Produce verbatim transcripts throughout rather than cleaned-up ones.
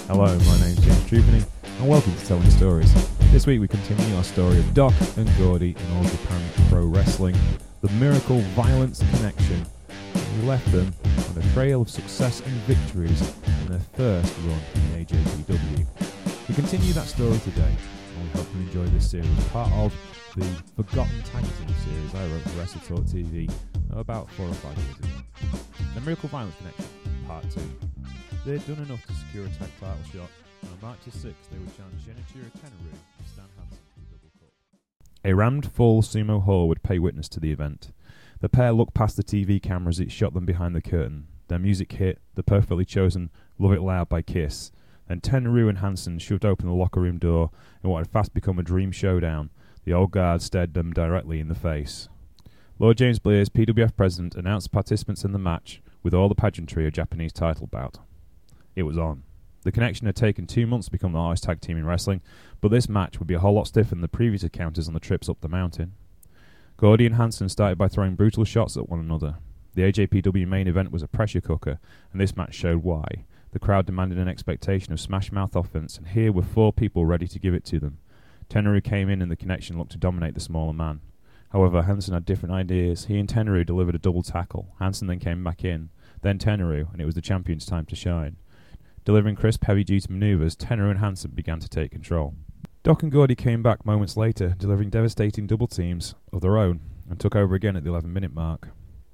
Hello, my name's James Trupany, and welcome to Telling Stories. This week we continue our story of Doc and Gordy in All Japan Pro Wrestling, the Miracle Violence Connection. We left them on a trail of success and victories in their first run in A J P W. We continue that story today, and we hope you enjoy this series, part of the Forgotten Tag Team series I wrote for Wrestle Talk T V about four or five years ago. The Miracle Violence Connection, part two. They'd done enough to secure a tag title shot, and on March sixth they would challenge Genichiro Tenryu and Stan Hansen for the double cup. A rammed full sumo hall would pay witness to the event. The pair looked past the T V cameras as it shot them behind the curtain. Their music hit, the perfectly chosen Love It Loud by Kiss. Then Tenryu and Hansen shoved open the locker room door in what had fast become a dream showdown. The old guard stared them directly in the face. Lord James Blears, P W F president, announced participants in the match with all the pageantry of Japanese title bout. It was on. The Connection had taken two months to become the hardest tag team in wrestling, but this match would be a whole lot stiffer than the previous encounters on the trips up the mountain. Gordy and Hansen started by throwing brutal shots at one another. The A J P W main event was a pressure cooker, and this match showed why. The crowd demanded an expectation of smash-mouth offense, and here were four people ready to give it to them. Tenryu came in and the Connection looked to dominate the smaller man. However, Hansen had different ideas. He and Tenryu delivered a double tackle. Hansen then came back in. Then Tenryu, and it was the champion's time to shine. Delivering crisp, heavy-duty manoeuvres, Tenryu and Hansen began to take control. Doc and Gordy came back moments later, delivering devastating double teams of their own, and took over again at the eleven-minute mark.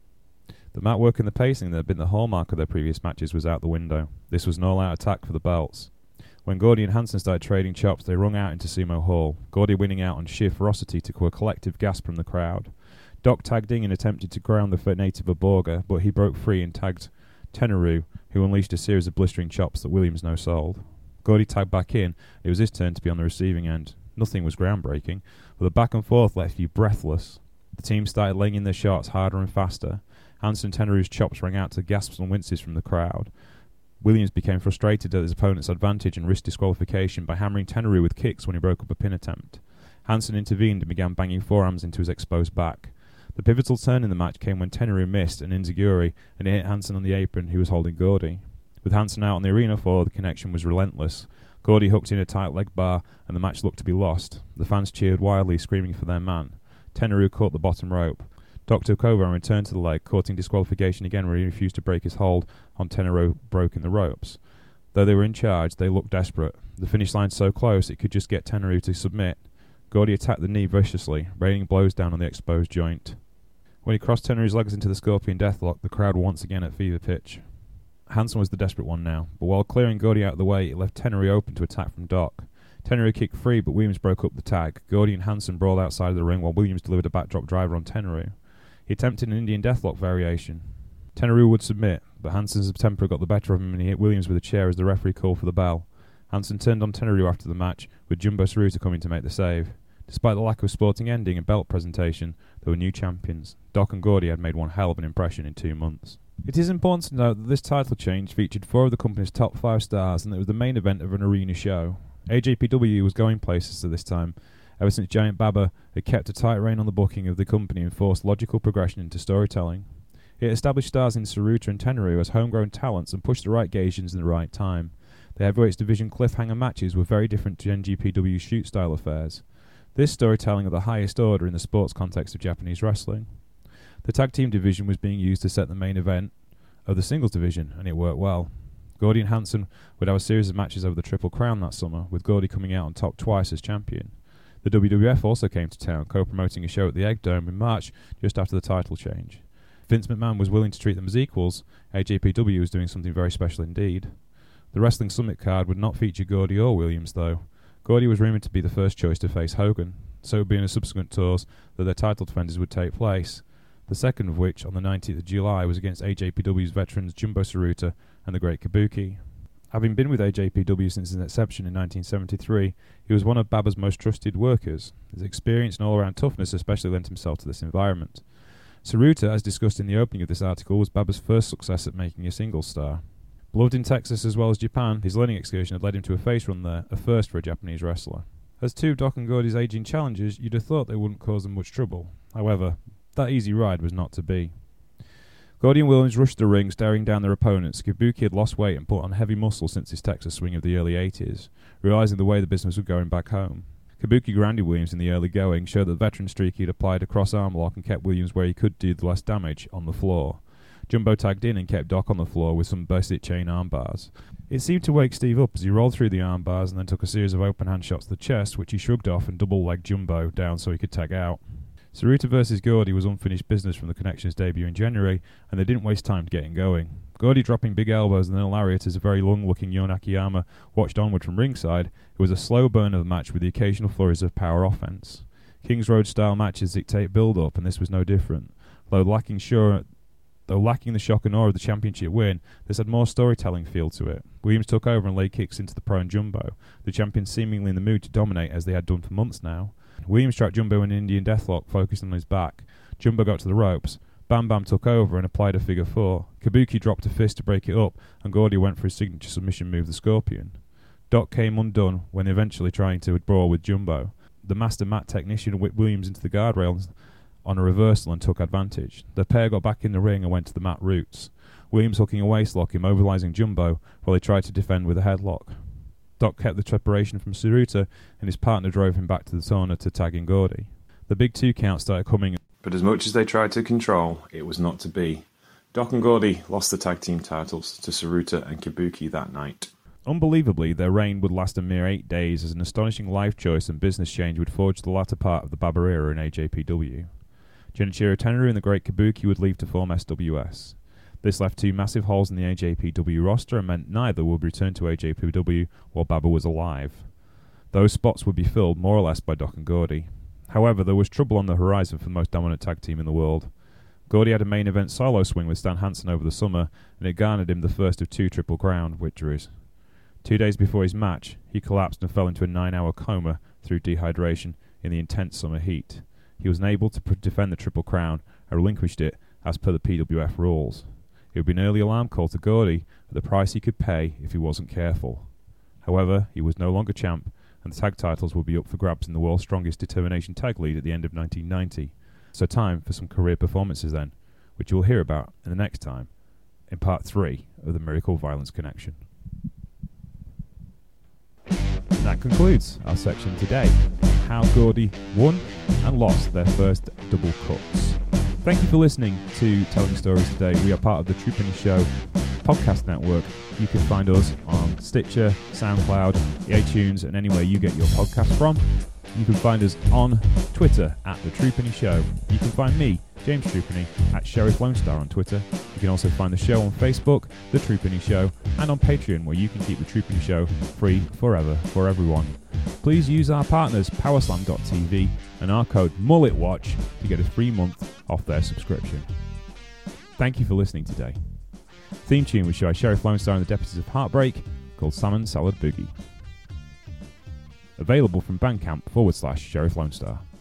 The mat work and the pacing that had been the hallmark of their previous matches was out the window. This was an all-out attack for the belts. When Gordy and Hansen started trading chops, they wrung out into Sumo Hall, Gordy winning out on sheer ferocity to a collective gasp from the crowd. Doc tagged in and attempted to ground the native Aborga, but he broke free and tagged Tenryu, who unleashed a series of blistering chops that Williams no sold. Gordy tagged back in. It was his turn to be on the receiving end. Nothing was groundbreaking, but the back and forth left you breathless. The team started laying in their shots harder and faster. Hansen and Tenryu's chops rang out to gasps and winces from the crowd. Williams became frustrated at his opponent's advantage and risked disqualification by hammering Tenryu with kicks when he broke up a pin attempt. Hansen intervened and began banging forearms into his exposed back. The pivotal turn in the match came when Tenryu missed an enziguri and it hit Hansen on the apron, who was holding Gordy. With Hansen out on the arena floor, the Connection was relentless. Gordy hooked in a tight leg bar, and the match looked to be lost. The fans cheered wildly, screaming for their man. Tenryu caught the bottom rope. Doc took over and returned to the leg, courting disqualification again where he refused to break his hold on Tenryu broken the ropes. Though they were in charge, they looked desperate. The finish line so close it could just get Tenryu to submit. Gordy attacked the knee viciously, raining blows down on the exposed joint. When he crossed Tenryu's legs into the Scorpion Deathlock, the crowd were once again at fever pitch. Hansen was the desperate one now, but while clearing Gordy out of the way, it left Tenryu open to attack from Doc. Tenryu kicked free, but Williams broke up the tag. Gordy and Hansen brawled outside of the ring while Williams delivered a backdrop driver on Tenryu. He attempted an Indian Deathlock variation. Tenryu would submit, but Hansen's temper got the better of him and he hit Williams with a chair as the referee called for the bell. Hansen turned on Tenryu after the match, with Jumbo Tsuruta coming to make the save. Despite the lack of sporting ending and belt presentation, there were new champions. Doc and Gordy had made one hell of an impression in two months. It is important to note that this title change featured four of the company's top five stars, and it was the main event of an arena show. A J P W was going places at this time, ever since Giant Baba had kept a tight rein on the booking of the company and forced logical progression into storytelling. It established stars in Tsuruta and Tenryu as homegrown talents and pushed the right Gaijins in the right time. The Heavyweights Division cliffhanger matches were very different to N G P W's shoot-style affairs. This storytelling of the highest order in the sports context of Japanese wrestling. The tag team division was being used to set the main event of the singles division, and it worked well. Gordy and Hansen would have a series of matches over the Triple Crown that summer, with Gordy coming out on top twice as champion. The W W F also came to town, co-promoting a show at the Egg Dome in March, just after the title change. Vince McMahon was willing to treat them as equals. A J P W was doing something very special indeed. The Wrestling Summit card would not feature Gordy or Williams, though. Gordy was rumoured to be the first choice to face Hogan, so it would be in the subsequent tours that their title defences would take place, the second of which, on the nineteenth of July, was against A J P W's veterans Jumbo Tsuruta and the Great Kabuki. Having been with A J P W since its inception in nineteen seventy-three, he was one of Baba's most trusted workers. His experience and all-around toughness especially lent himself to this environment. Tsuruta, as discussed in the opening of this article, was Baba's first success at making a singles star. Beloved in Texas as well as Japan, his learning excursion had led him to a face run there, a first for a Japanese wrestler. As two of Doc and Gordy's aging challengers, you'd have thought they wouldn't cause them much trouble. However, that easy ride was not to be. Gordy and Williams rushed the ring, staring down their opponents. Kabuki had lost weight and put on heavy muscle since his Texas swing of the early eighties, realising the way the business was going back home. Kabuki grounded Williams in the early going, showed that the veteran streak he'd applied a cross-arm lock and kept Williams where he could do the less damage, on the floor. Jumbo tagged in and kept Doc on the floor with some basic chain arm bars. It seemed to wake Steve up as he rolled through the arm bars and then took a series of open hand shots to the chest, which he shrugged off and double-legged Jumbo down so he could tag out. Tsuruta versus Gordy was unfinished business from the Connection's debut in January, and they didn't waste time getting going. Gordy dropping big elbows and then a lariat as a very long-looking Yon Akiyama watched onward from ringside. It was a slow burn of the match with the occasional flurries of power offense. Kings Road-style matches dictate build-up, and this was no different. Though lacking sure... Though lacking the shock and awe of the championship win, this had more storytelling feel to it. Williams took over and laid kicks into the prone Jumbo, the champions seemingly in the mood to dominate as they had done for months now. Williams trapped Jumbo in an Indian deathlock, focused on his back. Jumbo got to the ropes. Bam Bam took over and applied a figure four. Kabuki dropped a fist to break it up, and Gordy went for his signature submission move, the Scorpion. Doc came undone when eventually trying to brawl with Jumbo. The master mat technician whipped Williams into the guardrail on a reversal and took advantage. The pair got back in the ring and went to the mat roots. Williams hooking a waistlock, immobilising Jumbo while he tried to defend with a headlock. Doc kept the preparation from Tsuruta, and his partner drove him back to the sauna to tag in Gordy. The big two count started coming, but as much as they tried to control, it was not to be. Doc and Gordy lost the tag team titles to Tsuruta and Kabuki that night. Unbelievably, their reign would last a mere eight days as an astonishing life choice and business change would forge the latter part of the Baba era in A J P W. Genichiro Tenryu and the great Kabuki would leave to form S W S. This left two massive holes in the A J P W roster and meant neither would return to A J P W while Baba was alive. Those spots would be filled more or less by Doc and Gordy. However, there was trouble on the horizon for the most dominant tag team in the world. Gordy had a main event solo swing with Stan Hansen over the summer, and it garnered him the first of two Triple Crown victories. Two days before his match, he collapsed and fell into a nine-hour coma through dehydration in the intense summer heat. He was unable to pr- defend the Triple Crown and relinquished it as per the P W F rules. It would be an early alarm call to Gordy at the price he could pay if he wasn't careful. However, he was no longer champ, and the tag titles would be up for grabs in the World's Strongest Determination Tag League at the end of nineteen ninety. So time for some career performances then, which you will hear about in the next time, in part three of the Miracle Violence Connection. And that concludes our section today, how Gordy won and lost their first double cuts. Thank you for listening to Telling Stories today. We are part of the True Penny Show podcast network. You can find us on Stitcher, SoundCloud, iTunes, and anywhere you get your podcast from. You can find us on Twitter at The True Penny Show. You can find me, James Truepenny, at Sheriff Lone Star on Twitter. You can also find the show on Facebook, The True Penny Show, and on Patreon, where you can keep The True Penny Show free forever for everyone. Please use our partners, Powerslam dot T V, and our code MulletWatch to get a free month off their subscription. Thank you for listening today. Theme tune was by Sheriff Lone Star and the Deputies of Heartbreak, called Salmon Salad Boogie. Available from Bandcamp forward slash Sheriff Lone Star.